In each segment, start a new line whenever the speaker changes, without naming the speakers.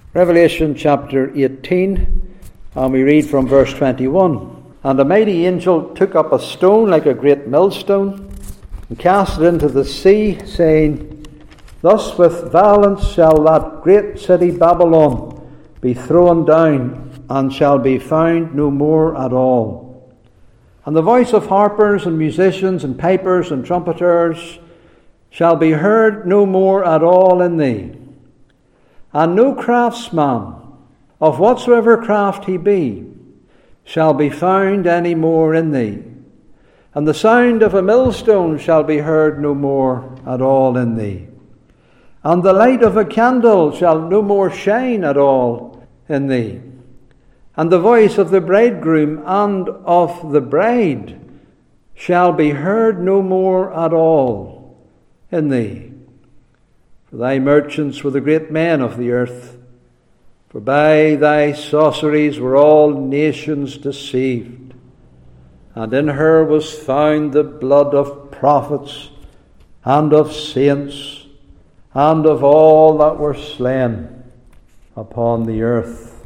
Revelation chapter 18, and we read from verse 21. And a mighty angel took up a stone like a great millstone, and cast it into the sea, saying, Thus with violence shall that great city Babylon be thrown down, and shall be found no more at all. And the voice of harpers and musicians and pipers and trumpeters shall be heard no more at all in thee. And no craftsman, of whatsoever craft he be, shall be found any more in thee. And the sound of a millstone shall be heard no more at all in thee. And the light of a candle shall no more shine at all in thee. And the voice of the bridegroom and of the bride shall be heard no more at all in thee. For thy merchants were the great men of the earth, for by thy sorceries were all nations deceived. And in her was found the blood of prophets and of saints and of all that were slain upon the earth.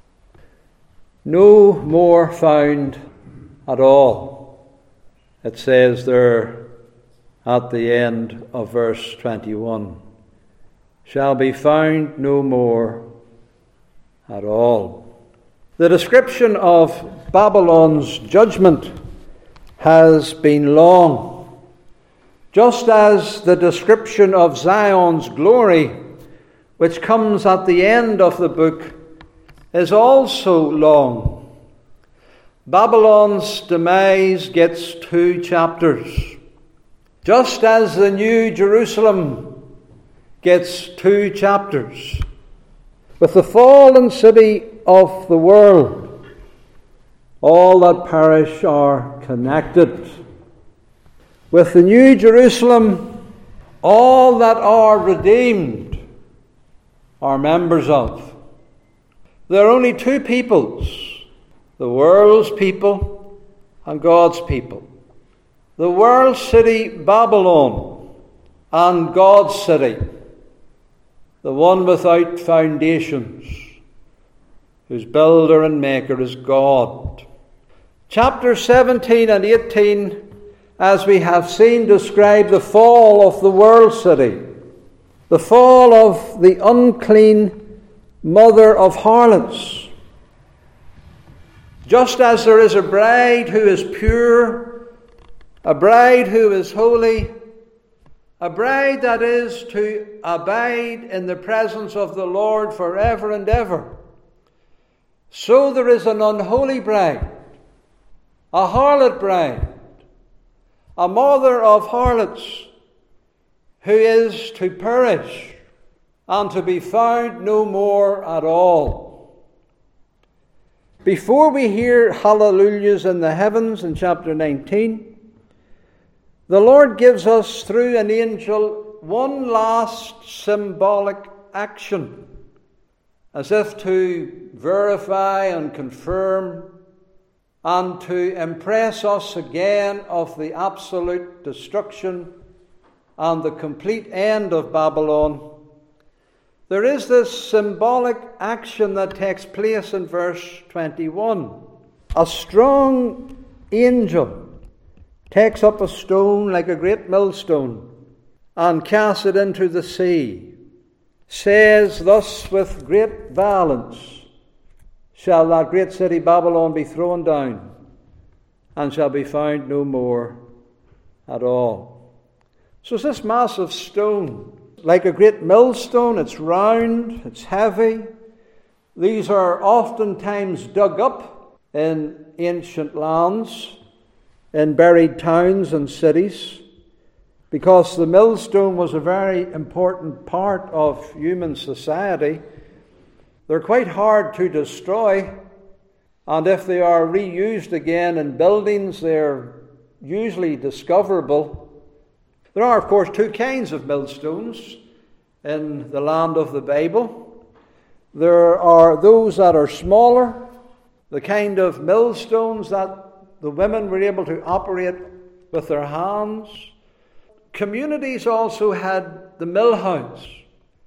No more found at all, it says there at the end of verse 21. Shall be found no more at all. The description of Babylon's judgment has been long, just as the description of Zion's glory, which comes at the end of the book, is also long. Babylon's demise gets 2 chapters, just as the New Jerusalem gets 2 chapters. With the fallen city of the world, all that perish are connected. With the New Jerusalem, all that are redeemed are members of. There are only 2 peoples, the world's people and God's people. The world city Babylon and God's city, the one without foundations, whose builder and maker is God. Chapter 17 and 18, as we have seen, describe the fall of the world city, the fall of the unclean mother of harlots. Just as there is a bride who is pure, a bride who is holy, a bride that is to abide in the presence of the Lord forever and ever, so there is an unholy bride, a harlot bride, a mother of harlots, who is to perish and to be found no more at all. Before we hear hallelujahs in the heavens in chapter 19, the Lord gives us through an angel one last symbolic action, as if to verify and confirm and to impress us again of the absolute destruction and the complete end of Babylon. There is this symbolic action that takes place in verse 21. A strong angel takes up a stone like a great millstone and casts it into the sea, says, Thus with great violence shall that great city Babylon be thrown down, and shall be found no more at all. So it's this massive stone, like a great millstone. It's round, it's heavy. These are oftentimes dug up in ancient lands, in buried towns and cities, because the millstone was a very important part of human society. They're quite hard to destroy, and if they are reused again in buildings, they're usually discoverable. There are, of course, 2 kinds of millstones in the land of the Bible. There are those that are smaller, the kind of millstones that the women were able to operate with their hands. Communities also had the mill house,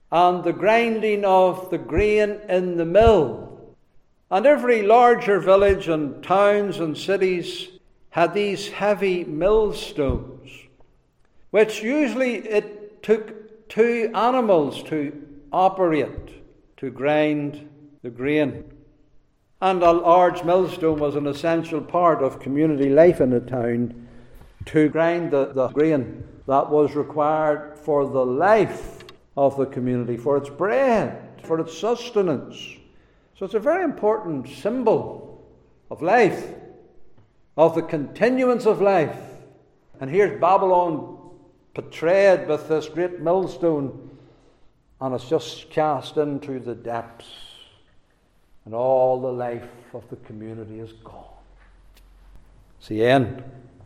and the grinding of the grain in the mill. And every larger village and towns and cities had these heavy millstones, which usually it took 2 animals to operate, to grind the grain. And a large millstone was an essential part of community life in a town, to grind the grain that was required for the life of the community, for its bread, for its sustenance. So it's a very important symbol of life, of the continuance of life. And here's Babylon portrayed with this great millstone, and it's just cast into the depths, and all the life of the community is gone. It's the end.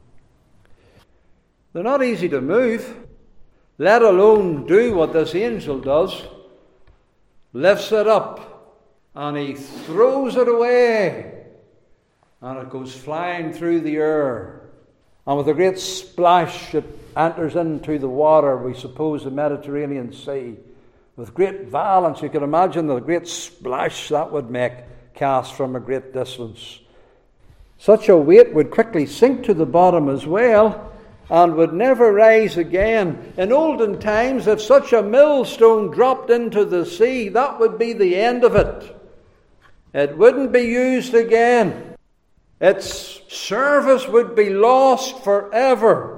They're not easy to move, let alone do what this angel does. Lifts it up, and he throws it away, and it goes flying through the air. And with a great splash, it enters into the water, we suppose the Mediterranean Sea. With great violence, you can imagine the great splash that would make, cast from a great distance. Such a weight would quickly sink to the bottom as well, and would never rise again. In olden times, if such a millstone dropped into the sea, that would be the end of it. It wouldn't be used again. Its service would be lost forever.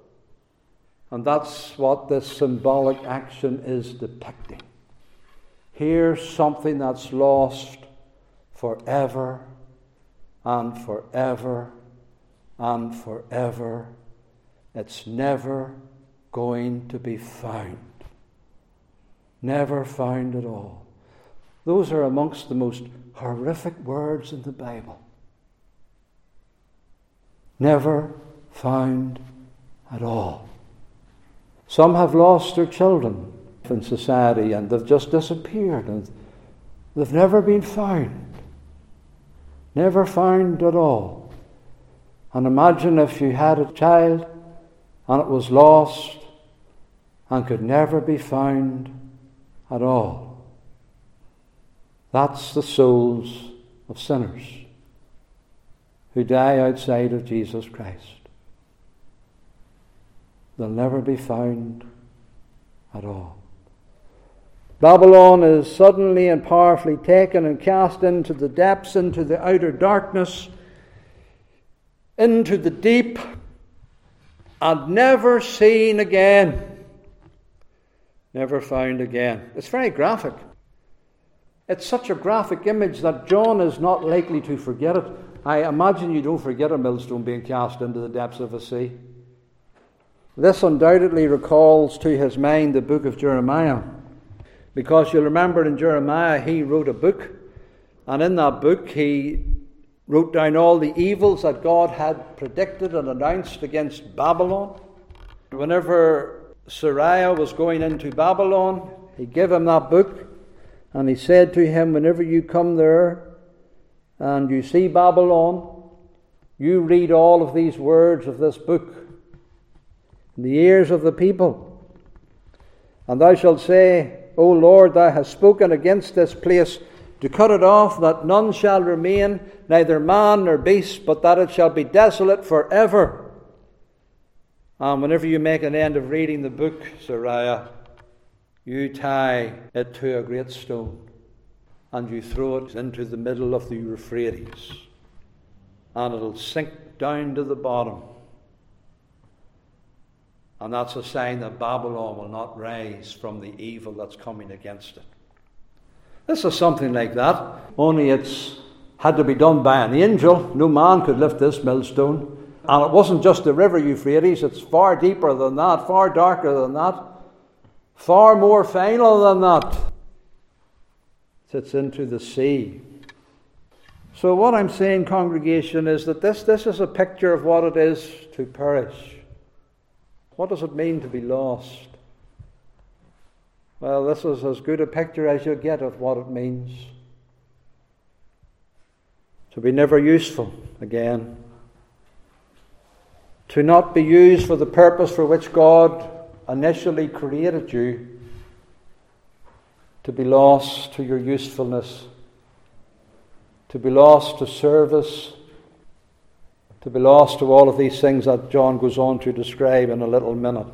And that's what this symbolic action is depicting. Here's something that's lost forever and forever and forever. It's never going to be found. Never found at all. Those are amongst the most horrific words in the Bible. Never found at all. Some have lost their children in society, and they've just disappeared, and they've never been found. Never found at all. And imagine if you had a child and it was lost and could never be found at all. That's the souls of sinners who die outside of Jesus Christ. They'll never be found at all. Babylon is suddenly and powerfully taken and cast into the depths, into the outer darkness, into the deep, and never seen again. Never found again. It's very graphic. It's such a graphic image that John is not likely to forget it. I imagine you don't forget a millstone being cast into the depths of a sea. This undoubtedly recalls to his mind the book of Jeremiah, because you'll remember in Jeremiah he wrote a book, and in that book he wrote down all the evils that God had predicted and announced against Babylon. Whenever Sariah was going into Babylon, he gave him that book, and he said to him, whenever you come there and you see Babylon, you read all of these words of this book in the ears of the people. And thou shalt say, O Lord, thou hast spoken against this place, to cut it off, that none shall remain, neither man nor beast, but that it shall be desolate forever. And whenever you make an end of reading the book, Sariah, you tie it to a great stone, and you throw it into the middle of the Euphrates, and it'll sink down to the bottom. And that's a sign that Babylon will not rise from the evil that's coming against it. This is something like that, only it's had to be done by an angel. No man could lift this millstone. And it wasn't just the river Euphrates, it's far deeper than that, far darker than that, far more final than that. It's into the sea. So what I'm saying, congregation, is that this is a picture of what it is to perish. What does it mean to be lost? Well, this is as good a picture as you get of what it means. To be never useful again. To not be used for the purpose for which God initially created you. to be lost to your usefulness, to be lost to service, to be lost to all of these things that John goes on to describe in a little minute.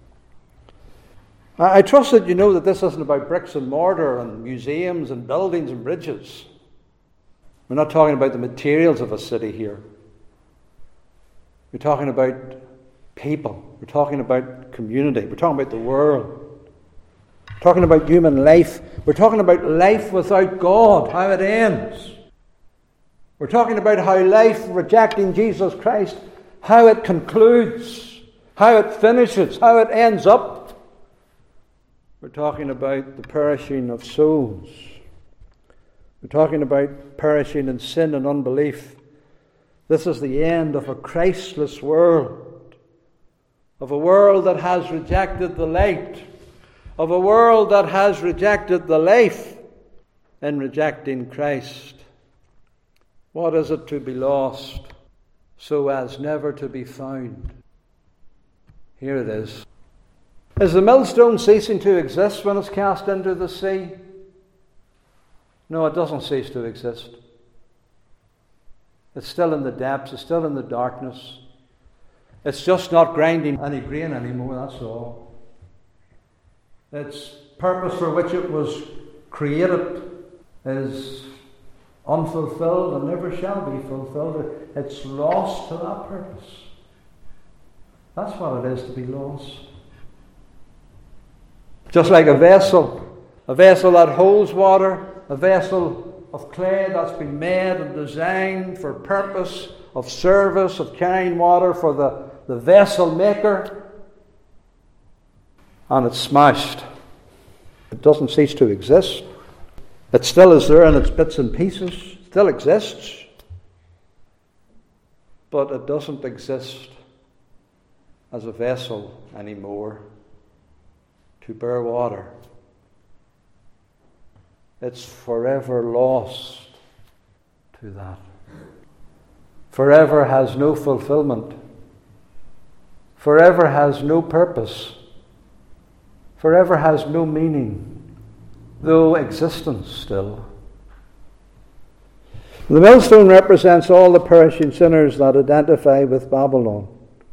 I trust that you know that this isn't about bricks and mortar and museums and buildings and bridges. We're not talking about the materials of a city here. We're talking about people. We're talking about community. We're talking about the world. We're talking about human life. We're talking about life without God, how it ends. We're talking about how life rejecting Jesus Christ, how it concludes, how it finishes, how it ends up. We're talking about the perishing of souls. We're talking about perishing in sin and unbelief. This is the end of a Christless world, of a world that has rejected the light, of a world that has rejected the life in rejecting Christ. What is it to be lost so as never to be found? Here it is. Is the millstone ceasing to exist when it's cast into the sea? No, it doesn't cease to exist. It's still in the depths, it's still in the darkness. It's just not grinding any grain anymore, that's all. Its purpose for which it was created is unfulfilled and never shall be fulfilled. It's lost to that purpose. That's what it is to be lost. Just like a vessel that holds water, a vessel of clay that's been made and designed for purpose of service, of carrying water for the vessel maker, and it's smashed. It doesn't cease to exist. It still is there in its bits and pieces, still exists, but it doesn't exist as a vessel anymore to bear water. It's forever lost to that. Forever has no fulfillment. Forever has no purpose. Forever has no meaning, though existence still. The millstone represents all the perishing sinners that identify with Babylon.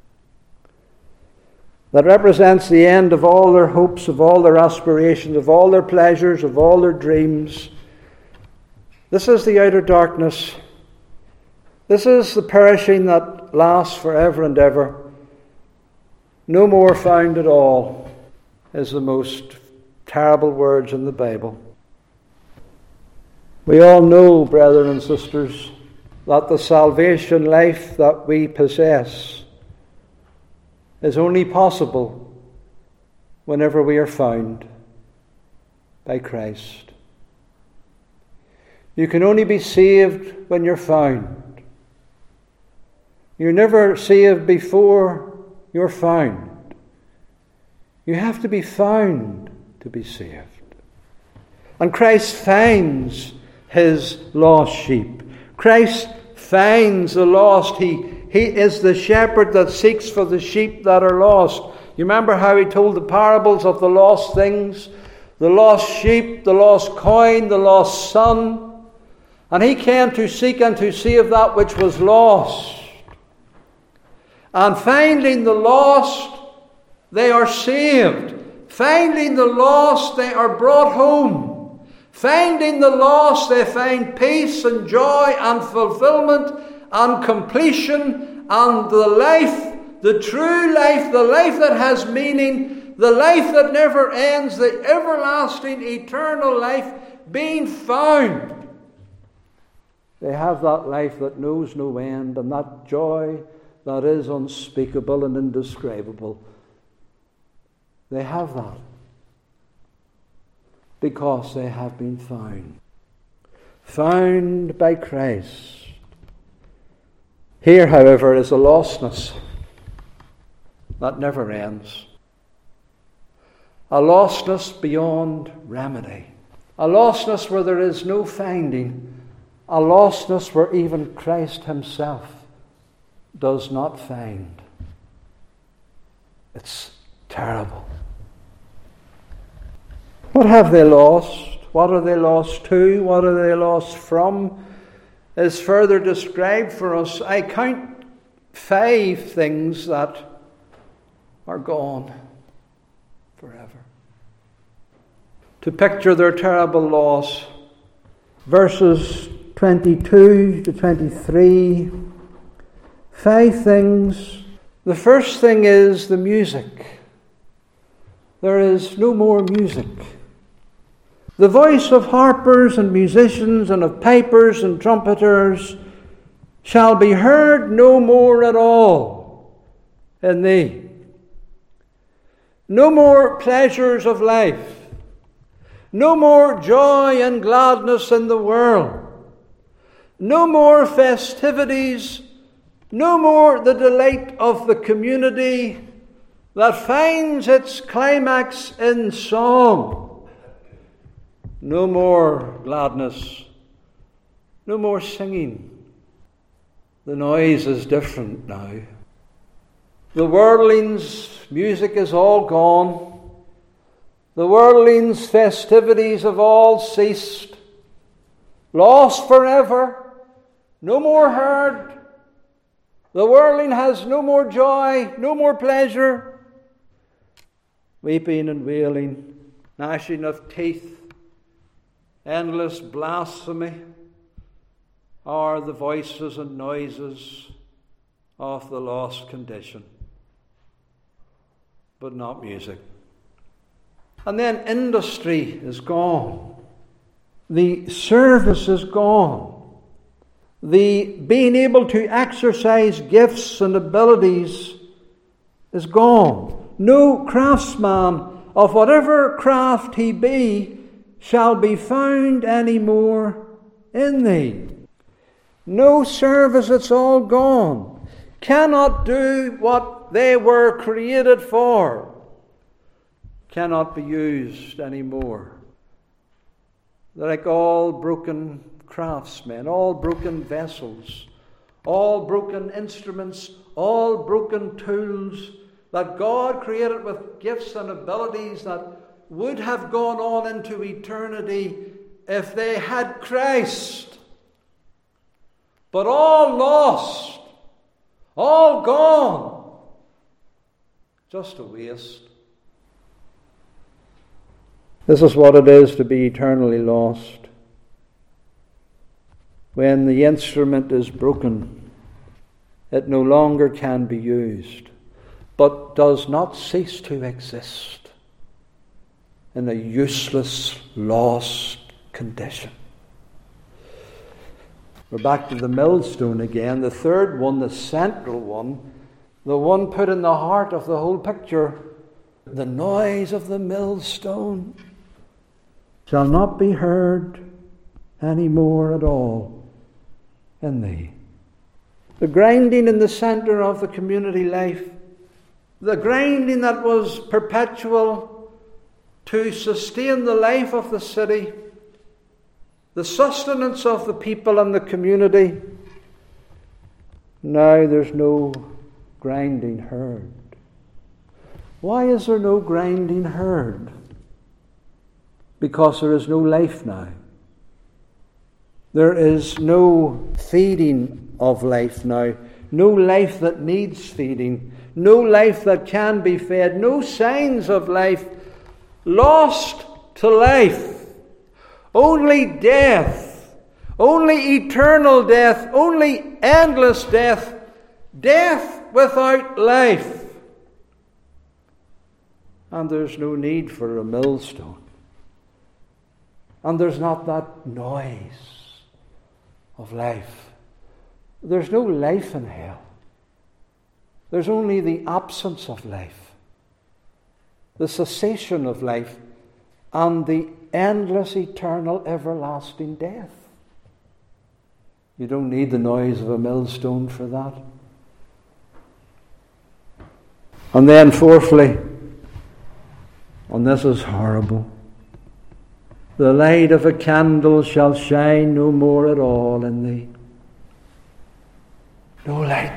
That represents the end of all their hopes, of all their aspirations, of all their pleasures, of all their dreams. This is the outer darkness. This is the perishing that lasts forever and ever. No more found at all is the most terrible words in the Bible. We all know, brethren and sisters, that the salvation life that we possess is only possible whenever we are found by Christ. You can only be saved when you're found. You're never saved before you're found. You have to be found to be saved. And Christ finds his lost sheep. Christ finds the lost. He is the shepherd that seeks for the sheep that are lost. You remember how he told the parables of the lost things? The lost sheep, the lost coin, the lost son. And he came to seek and to save that which was lost. And finding the lost, they are saved. Finding the lost, they are brought home. Finding the lost, they find peace and joy and fulfillment and completion, and the life, the true life, the life that has meaning, the life that never ends, the everlasting, eternal life being found. They have that life that knows no end, and that joy that is unspeakable and indescribable. They have that because they have been found. Found by Christ. Here, however, is a lostness that never ends. A lostness beyond remedy. A lostness where there is no finding. A lostness where even Christ himself does not find. It's terrible. What have they lost? What are they lost to? What are they lost from? Is further described for us. I count 5 things that are gone forever. To picture their terrible loss, verses 22 to 23, 5 things. The first thing is the music. There is no more music. The voice of harpers and musicians and of pipers and trumpeters shall be heard no more at all in thee. No more pleasures of life. No more joy and gladness in the world. No more festivities. No more the delight of the community that finds its climax in song. No more gladness. No more singing. The noise is different now. The worldling's music is all gone. The worldling's festivities have all ceased. Lost forever. No more heard. The worldling has no more joy, no more pleasure. Weeping and wailing, gnashing of teeth, endless blasphemy are the voices and noises of the lost condition. But not music. And then industry is gone. The service is gone. The being able to exercise gifts and abilities is gone. No craftsman of whatever craft he be shall be found any more in thee. No service, it's all gone. Cannot do what they were created for. Cannot be used anymore. They're like all broken craftsmen, all broken vessels, all broken instruments, all broken tools that God created with gifts and abilities that would have gone on into eternity if they had Christ. But all lost, all gone, just a waste. This is what it is to be eternally lost. When the instrument is broken, it no longer can be used, but does not cease to exist in a useless, lost condition. We're back to the millstone again, the third one, the central one, the one put in the heart of the whole picture. The noise of the millstone shall not be heard any more at all in thee. The grinding in the centre of the community life, the grinding that was perpetual to sustain the life of the city, the sustenance of the people and the community. Now there's no grinding heard. Why is there no grinding heard? Because there is no life now. There is no feeding of life now. No life that needs feeding. No life that can be fed. No signs of life. Lost to life. Only death. Only eternal death. Only endless death. Death without life. And there's no need for a millstone. And there's not that noise of life. There's no life in hell. There's only the absence of life, the cessation of life, and the endless, eternal, everlasting death. You don't need the noise of a millstone for that. And then fourthly, and this is horrible, the light of a candle shall shine no more at all in thee. No light.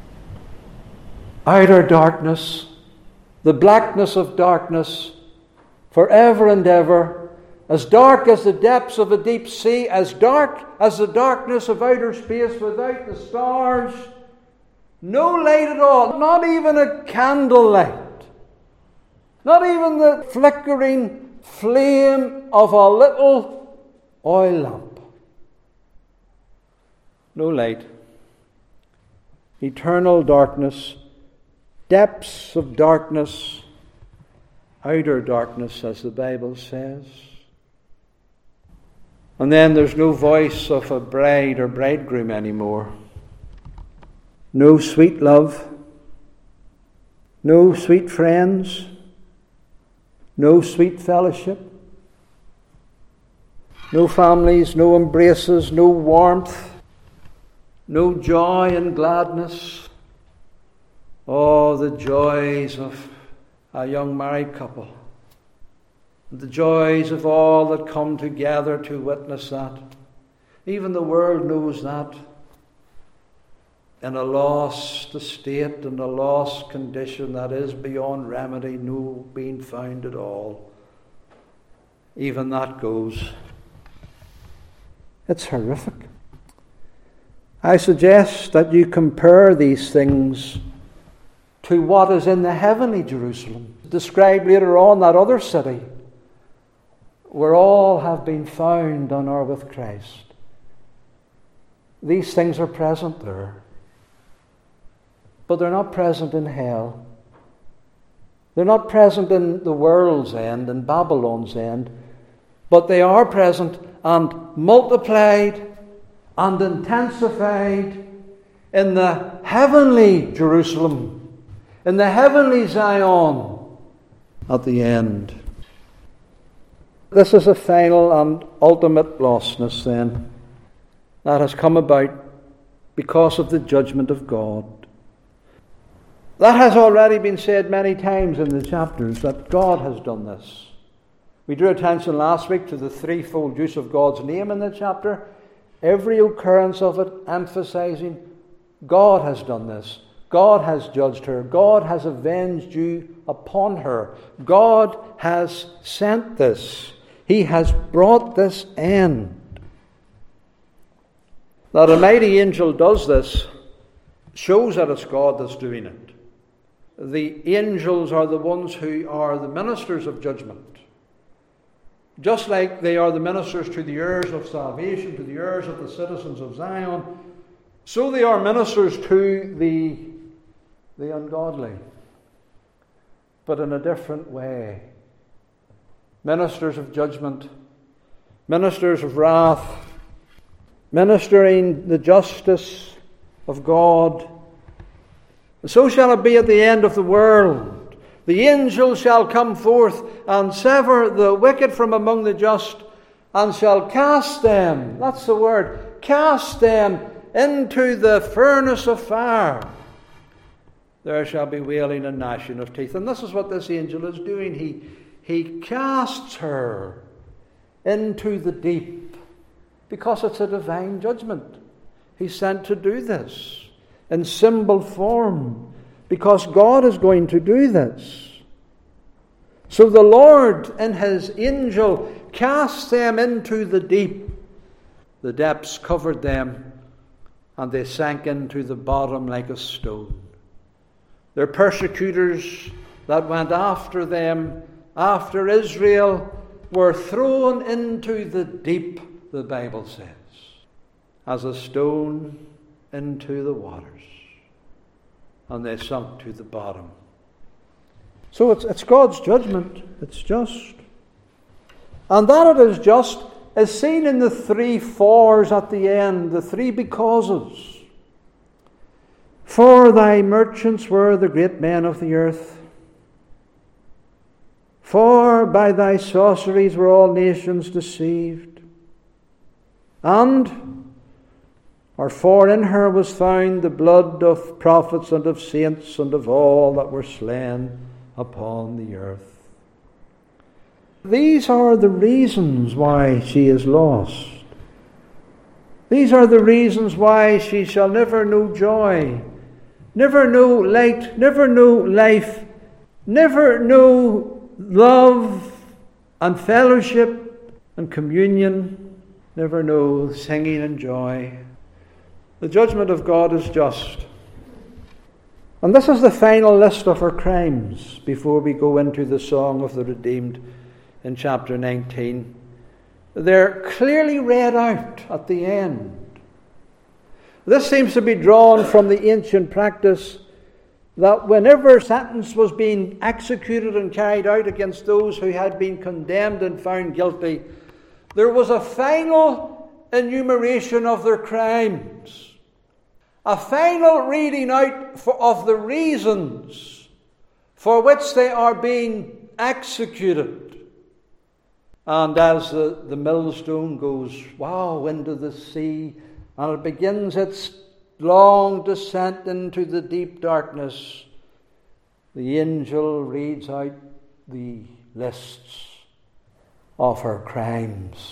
Outer darkness, the blackness of darkness, forever and ever, as dark as the depths of a deep sea, as dark as the darkness of outer space without the stars. No light at all, not even a candle light, not even the flickering flame of a little oil lamp. No light. Eternal darkness, depths of darkness, outer darkness, as the Bible says. And then there's no voice of a bride or bridegroom anymore. No sweet love, no sweet friends, no sweet fellowship, no families, no embraces, no warmth, no joy and gladness. Oh, the joys of a young married couple. The joys of all that come together to witness that. Even the world knows that. In a lost estate, in a lost condition that is beyond remedy, no being found at all. Even that goes. It's horrific. I suggest that you compare these things to what is in the heavenly Jerusalem, described later on, that other city, where all have been found and are with Christ. These things are present there. But they're not present in hell. They're not present in the world's end, in Babylon's end. But they are present and multiplied and intensified in the heavenly Jerusalem, in the heavenly Zion at the end. This is a final and ultimate lostness then that has come about because of the judgment of God. That has already been said many times in the chapters, that God has done this. We drew attention last week to the threefold use of God's name in the chapter. Every occurrence of it emphasizing God has done this. God has judged her. God has avenged you upon her. God has sent this. He has brought this end. That a mighty angel does this shows that it's God that's doing it. The angels are the ones who are the ministers of judgment. Just like they are the ministers to the heirs of salvation, to the heirs of the citizens of Zion, so they are ministers to the ungodly, but in a different way. Ministers of judgment, ministers of wrath, ministering the justice of God. And so shall it be at the end of the world. The angels shall come forth and sever the wicked from among the just, and shall cast them, that's the word, cast them into the furnace of fire. There shall be wailing and gnashing of teeth. And this is what this angel is doing. He casts her into the deep, because it's a divine judgment. He's sent to do this in symbol form, because God is going to do this. So the Lord in his angel cast them into the deep. The depths covered them, and they sank into the bottom like a stone. Their persecutors that went after them, after Israel, were thrown into the deep, the Bible says, as a stone into the waters. And they sunk to the bottom. So it's God's judgment. It's just. And that it is just is seen in the 3 fors at the end, the 3 becauses. For thy merchants were the great men of the earth. For by thy sorceries were all nations deceived. Or for in her was found the blood of prophets and of saints and of all that were slain upon the earth. These are the reasons why she is lost. These are the reasons why she shall never know joy, never know light, never know life, never know love and fellowship and communion, never know singing and joy. The judgment of God is just. And this is the final list of our crimes before we go into the Song of the Redeemed in chapter 19. They're clearly read out at the end. This seems to be drawn from the ancient practice that whenever sentence was being executed and carried out against those who had been condemned and found guilty, there was a final enumeration of their crimes. A final reading out of the reasons for which they are being executed. And as the millstone goes, wow, into the sea, and it begins its long descent into the deep darkness, the angel reads out the lists of her crimes.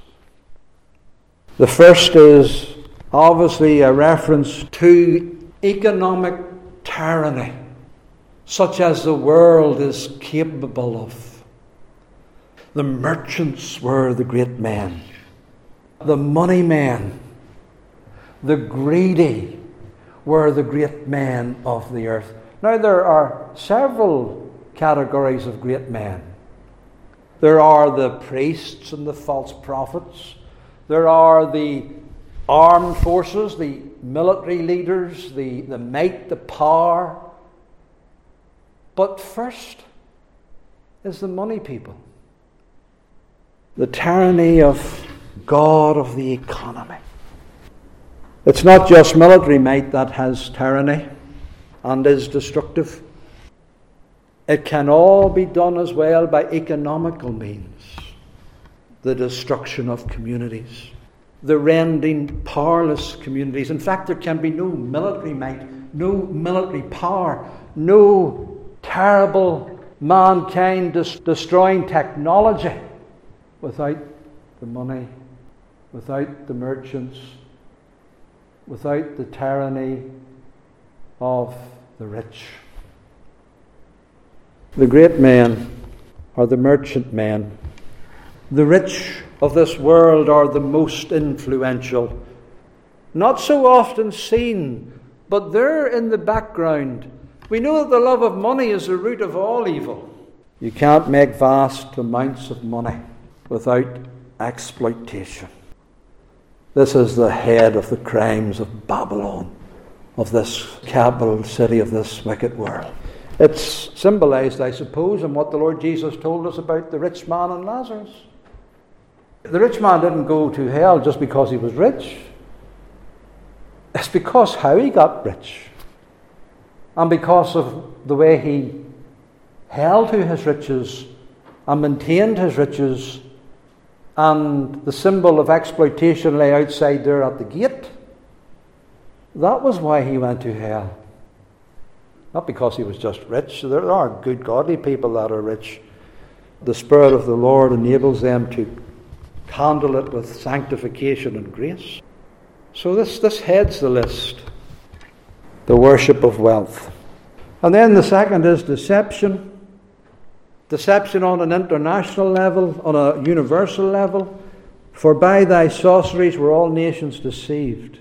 The first is obviously a reference to economic tyranny, such as the world is capable of. The merchants were the great men, the money men, the greedy were the great men of the earth. Now, there are several categories of great men. There are the priests and the false prophets. There are the armed forces, the military leaders, the might, the power. But first is the money people. The tyranny of God of the economy. It's not just military might that has tyranny and is destructive. It can all be done as well by economical means. The destruction of communities, the rending powerless communities. In fact, there can be no military might, no military power, no terrible mankind destroying technology without the money, without the merchants, without the tyranny of the rich. The great men are the merchant men. The rich of this world are the most influential. Not so often seen, but they're in the background. We know that the love of money is the root of all evil. You can't make vast amounts of money without exploitation. This is the head of the crimes of Babylon, of this capital city of this wicked world. It's symbolized, I suppose, in what the Lord Jesus told us about the rich man and Lazarus. The rich man didn't go to hell just because he was rich. It's because how he got rich. And because of the way he held to his riches and maintained his riches, and the symbol of exploitation lay outside there at the gate. That was why he went to hell. Not because he was just rich. There are good, godly people that are rich. The Spirit of the Lord enables them to handle it with sanctification and grace. So this heads the list. The worship of wealth. And then the second is deception. Deception on an international level, on a universal level. For by thy sorceries were all nations deceived.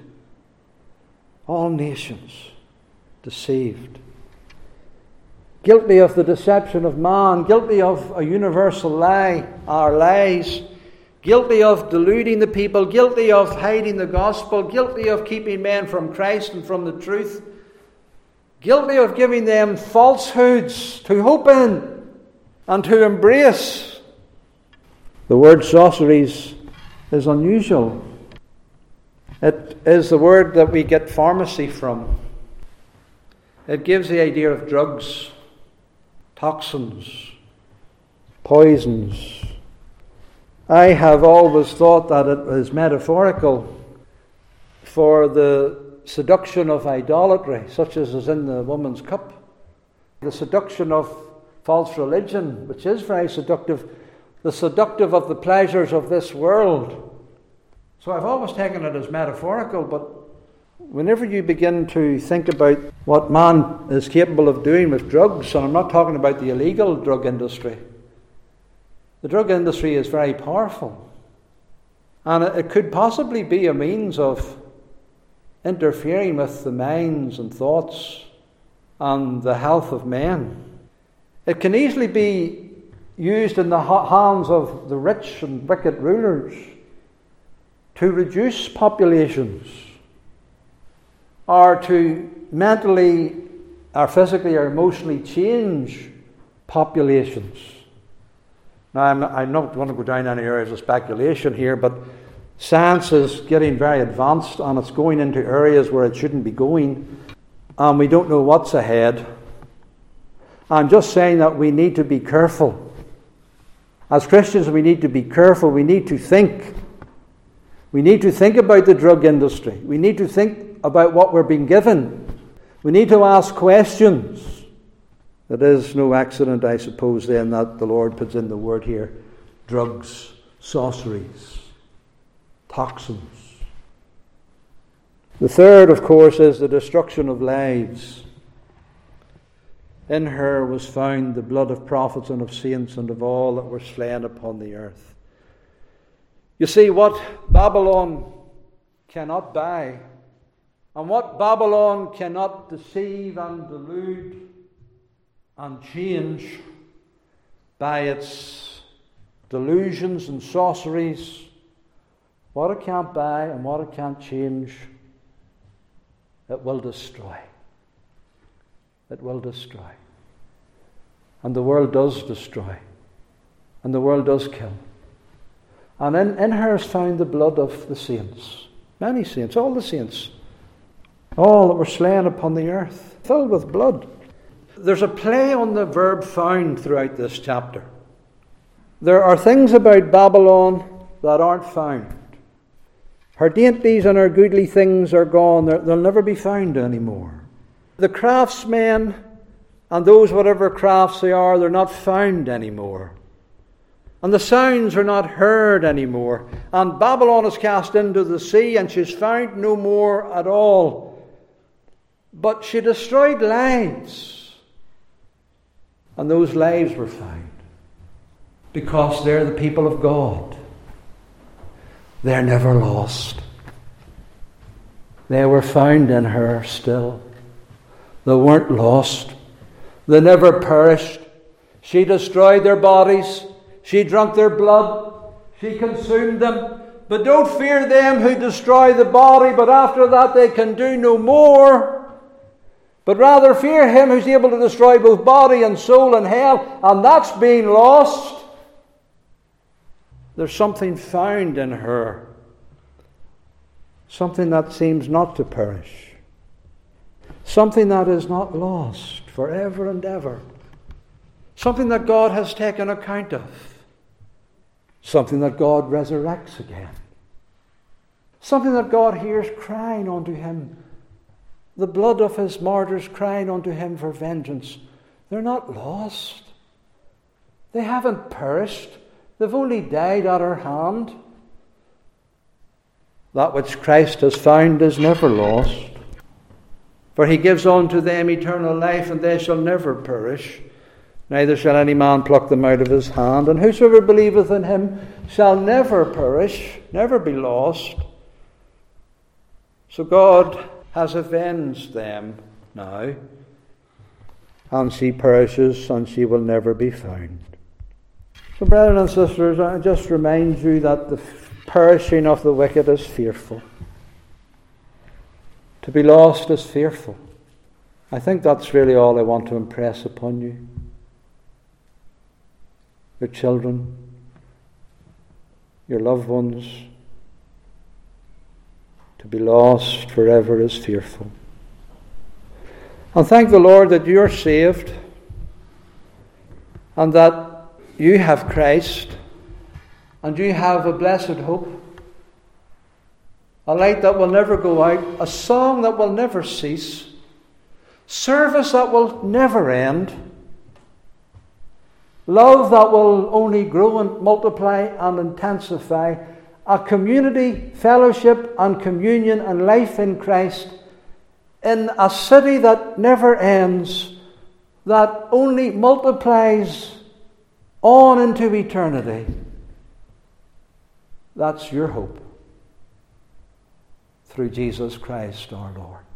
All nations deceived. Guilty of the deception of man, guilty of a universal lie, our lies, guilty of deluding the people, guilty of hiding the gospel, guilty of keeping men from Christ and from the truth, guilty of giving them falsehoods to hope in and to embrace. The word sorceries is unusual. It is the word that we get pharmacy from. It gives the idea of drugs, toxins, poisons. I have always thought that it is metaphorical for the seduction of idolatry, such as is in the woman's cup. The seduction of false religion, which is very seductive. The seductive of the pleasures of this world. So I've always taken it as metaphorical, but whenever you begin to think about what man is capable of doing with drugs, and I'm not talking about the illegal drug industry. The drug industry is very powerful. And it could possibly be a means of interfering with the minds and thoughts and the health of men. It can easily be used in the hands of the rich and wicked rulers to reduce populations, or to mentally or physically or emotionally change populations. Now, I'm not going to go down any areas of speculation here, but science is getting very advanced and it's going into areas where it shouldn't be going, and we don't know what's ahead. I'm just saying that we need to be careful. As Christians, we need to be careful. We need to think. We need to think about the drug industry. We need to think about what we're being given. We need to ask questions. It is no accident, I suppose, then, that the Lord puts in the word here: drugs, sorceries, toxins. The third, of course, is the destruction of lives. In her was found the blood of prophets and of saints and of all that were slain upon the earth. You see, what Babylon cannot buy, and what Babylon cannot deceive and delude and change by its delusions and sorceries, what it can't buy and what it can't change, it will destroy. It will destroy. And the world does destroy. And the world does kill. And in her is found the blood of the saints. Many saints, all the saints. All that were slain upon the earth, filled with blood. There's a play on the verb found throughout this chapter. There are things about Babylon that aren't found. Her dainties and her goodly things are gone. They'll never be found anymore. The craftsmen and those whatever crafts they are, they're not found anymore. And the sounds are not heard anymore. And Babylon is cast into the sea, and she's found no more at all. But she destroyed lives. And those lives were found. Because they're the people of God. They're never lost. They were found in her still. They weren't lost. They never perished. She destroyed their bodies. She drank their blood. She consumed them. But don't fear them who destroy the body, but after that they can do no more. But rather fear him who's able to destroy both body and soul in hell, and that's being lost. There's something found in her. Something that seems not to perish. Something that is not lost forever and ever. Something that God has taken account of. Something that God resurrects again. Something that God hears crying unto him. The blood of his martyrs crying unto him for vengeance. They're not lost. They haven't perished. They've only died at her hand. That which Christ has found is never lost. For he gives unto them eternal life, and they shall never perish, neither shall any man pluck them out of his hand. And whosoever believeth in him shall never perish, never be lost. So God has avenged them now, and she perishes, and she will never be found. So, brethren and sisters, I just remind you that the perishing of the wicked is fearful. To be lost is fearful. I think that's really all I want to impress upon you. Your children, your loved ones. To be lost forever is fearful. And thank the Lord that you're saved and that you have Christ and you have a blessed hope. A light that will never go out, a song that will never cease, service that will never end, love that will only grow and multiply and intensify, a community, fellowship and communion and life in Christ in a city that never ends, that only multiplies on into eternity. That's your hope through Jesus Christ our Lord.